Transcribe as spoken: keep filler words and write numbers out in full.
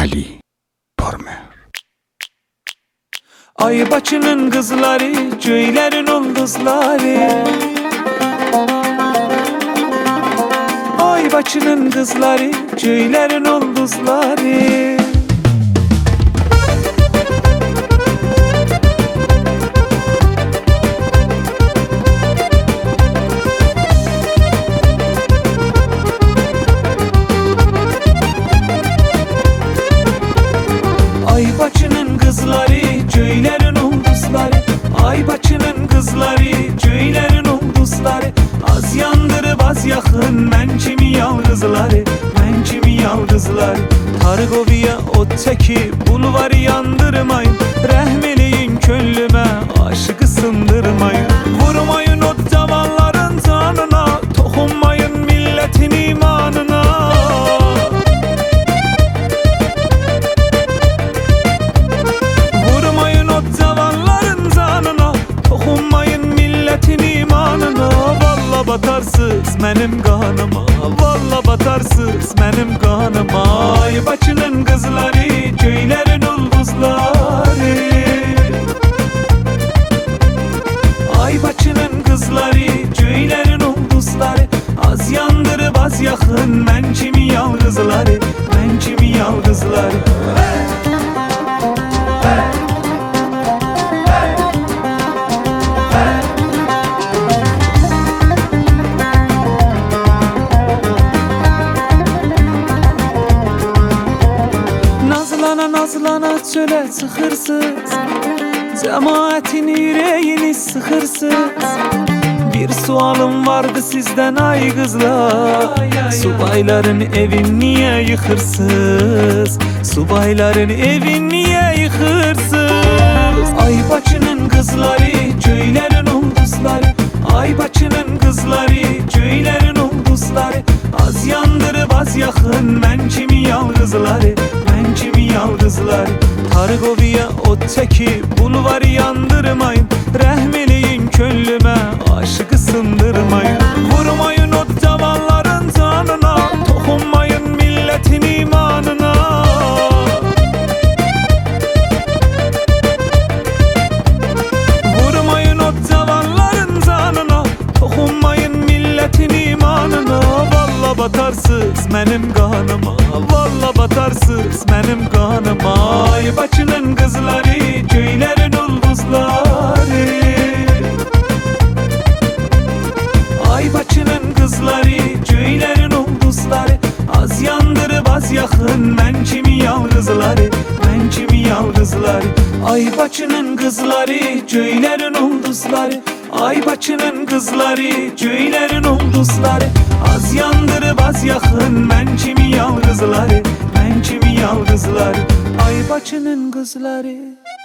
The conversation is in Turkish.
Ali Tormer. Ay başının kızları, cöylerin ulduzları. Ay başının kızları, cöylerin ulduzları. Ay başının kızları, cöylerin ulduzları. Ay başının kızları, cöylerin ulduzları. Az yandırıp az yakın, men kimi yalgızları, men kimi yalgızları. Targoviya ot teki, bulvarı yandırmayın. Rəhmeleyin könlüme, aşıkı sındırmayın. Vurmayın o davalların canına, dokunmayın milletin imanına. Vurmayın o davalların canına, dokunmayın milletin imanına. Valla batarsız benim kanıma, valla batarsız benim kanıma. Ay başının kızları, cöylerin ulduzları. Ay başının kızları, cöylerin ulduzları. Az yandırıp az yakın, men kimi yalgızları, men kimi yalgızları. Nazlana nazlana çöle çıkırsız, cemaatin yüreğini sıkırsız. Bir sualım vardı sizden ay kızlar, subayların evin niye yıkırsız? Subayların evin niye yıkırsız? Ay başının kızları, cöylerin ulduzları. Ay başının kızları, cöylerin ulduzları. Az yandırıp az yakın, men kimi yalgızları, men kimi yalgızları. Targoviya ot teki, bulvarı yandırmayın. Rəhmeleyin könlüme, aşıkı sındırmayın. Vurmayın o davalların canına, dokunmayın milletin imanına. Vurmayın o davalların canına, dokunmayın milletin imanına. Valla batarsız benim kanıma, valla batarsız benim kanıma. Ay başının kızları, cöylerin ulduzları. Ay başının kızları, cöylerin ulduzları. Az yandırıp az yakın, men kimi yalgızları, men kimi yalgızları. Ay başının kızları, cöylerin ulduzları. Ay başının kızları, cöylerin ulduzları. Az yandırıp az yakın, men kimi yalgızları, men kimi yalgızları. Ay başının kızları.